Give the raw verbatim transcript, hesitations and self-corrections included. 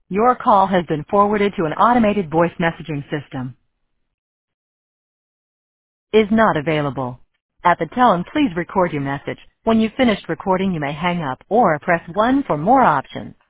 Your call has been forwarded to an automated voice messaging system. Is not available. At the tone, please record your message. When you've finished recording, you may hang up or press one for more options.